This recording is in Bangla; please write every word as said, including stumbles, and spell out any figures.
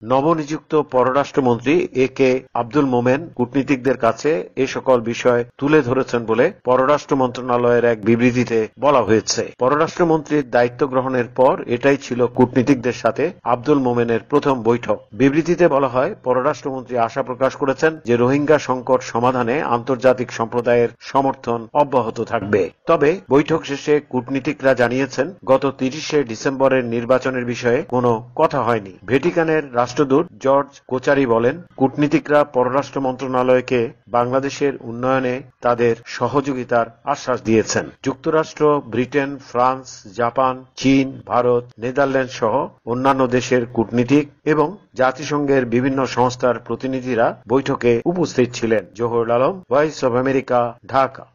নবনিযুক্ত পররাষ্ট্রমন্ত্রী এ কে আব্দুল মোমেন কূটনীতিকদের কাছে এ সকল বিষয় তুলে ধরেছেন বলে পররাষ্ট্র মন্ত্রণালয়ের এক বিবৃতিতে বলা হয়েছে। পররাষ্ট্রমন্ত্রীর দায়িত্ব গ্রহণের পর এটাই ছিল কূটনীতিকদের সাথে আব্দুল মোমেনের প্রথম বৈঠক। বিবৃতিতে বলা হয়, পররাষ্ট্রমন্ত্রী আশা প্রকাশ করেছেন যে রোহিঙ্গা সংকট সমাধানে আন্তর্জাতিক সম্প্রদায়ের সমর্থন অব্যাহত থাকবে। তবে বৈঠক শেষে কূটনীতিকরা জানিয়েছেন, গত তিরিশে ডিসেম্বরের নির্বাচনের বিষয়ে কোনো কথা হয়নি। ভ্যাটিকানের রাষ্ট্রদূত জর্জ কোচারি বলেন, কূটনীতিকরা পররাষ্ট্র মন্ত্রণালয়কে বাংলাদেশের উন্নয়নে তাদের সহযোগিতার আশ্বাস দিয়েছেন। যুক্তরাষ্ট্র, ব্রিটেন, ফ্রান্স, জাপান, চীন, ভারত, নেদারল্যান্ড সহ অন্যান্য দেশের কূটনীতিক এবং জাতিসংঘের বিভিন্ন সংস্থার প্রতিনিধিরা বৈঠকে উপস্থিত ছিলেন। Zahurul Alam, Voice of America, Dhaka.